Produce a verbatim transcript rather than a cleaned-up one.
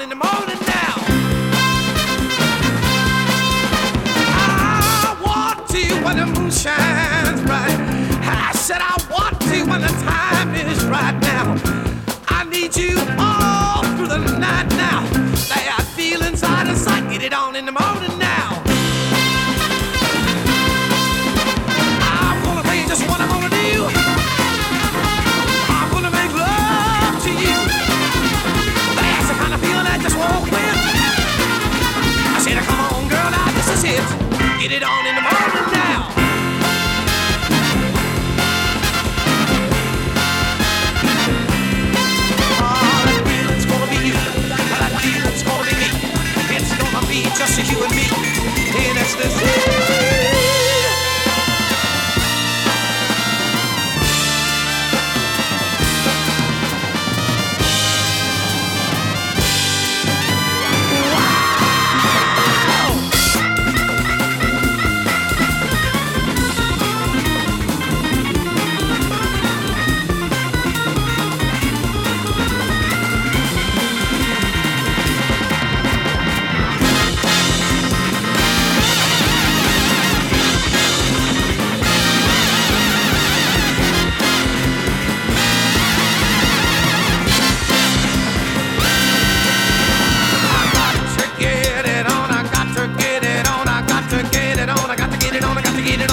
in the morning now. I want to when the moon shines bright. I said I want to when the time is right now. I need you all through the night now. That feelings out of sight. Get it on in the morning now. I wanna be just what I wanna do. I wanna make love to you. That's the kind of feeling I just walk with. I said, come on, girl, now this is it. Get it on in the morning now. Oh, that feeling's gonna be you. That feeling's gonna be me. It's gonna be just you and me in ecstasy. Get it